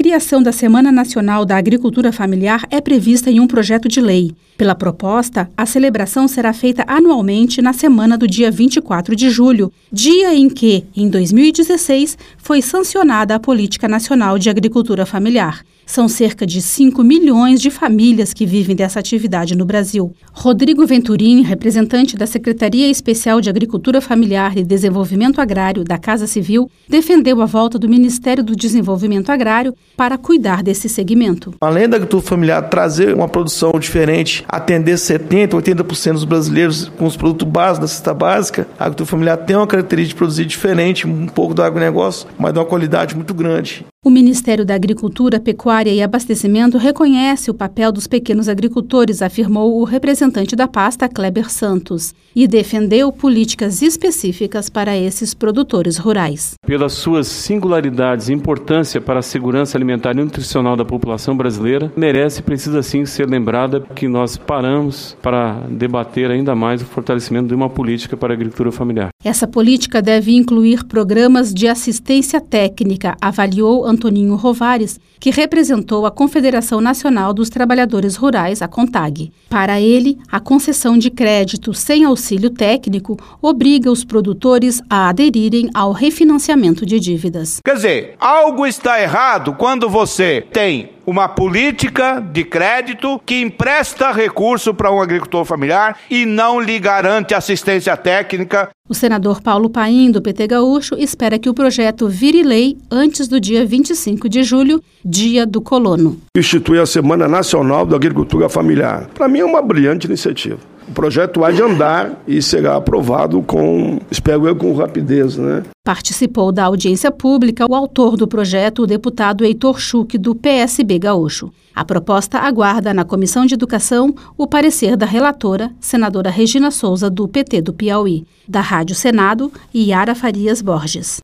criação da Semana Nacional da Agricultura Familiar é prevista em um projeto de lei. Pela proposta, a celebração será feita anualmente na semana do dia 24 de julho, dia em que, em 2016, foi sancionada a Política Nacional de Agricultura Familiar. São cerca de 5 milhões de famílias que vivem dessa atividade no Brasil. Rodrigo Venturim, representante da Secretaria Especial de Agricultura Familiar e Desenvolvimento Agrário da Casa Civil, defendeu a volta do Ministério do Desenvolvimento Agrário para cuidar desse segmento. Além da agricultura familiar trazer uma produção diferente, atender 70%, 80% dos brasileiros com os produtos básicos da cesta básica, a agricultura familiar tem uma característica de produzir diferente, um pouco do agronegócio, mas de uma qualidade muito grande. O Ministério da Agricultura, Pecuária e Abastecimento reconhece o papel dos pequenos agricultores, afirmou o representante da pasta, Kleber Santos, e defendeu políticas específicas para esses produtores rurais. Pelas suas singularidades e importância para a segurança alimentar e nutricional da população brasileira, merece e precisa sim ser lembrada que nós paramos para debater ainda mais o fortalecimento de uma política para a agricultura familiar. Essa política deve incluir programas de assistência técnica, avaliou Antoninho Rovares, que representou a Confederação Nacional dos Trabalhadores Rurais, a CONTAG. Para ele, a concessão de crédito sem auxílio técnico obriga os produtores a aderirem ao refinanciamento de dívidas. Quer dizer, algo está errado quando você tem uma política de crédito que empresta recurso para um agricultor familiar e não lhe garante assistência técnica. O senador Paulo Paim, do PT Gaúcho, espera que o projeto vire lei antes do dia 25 de julho, dia do colono. Institui a Semana Nacional da Agricultura Familiar. Para mim é uma brilhante iniciativa. O projeto há de andar e será aprovado espero eu, com rapidez, né? Participou da audiência pública o autor do projeto, o deputado Heitor Schuch, do PSB Gaúcho. A proposta aguarda na Comissão de Educação o parecer da relatora, senadora Regina Souza, do PT do Piauí. Da Rádio Senado, Yara Farias Borges.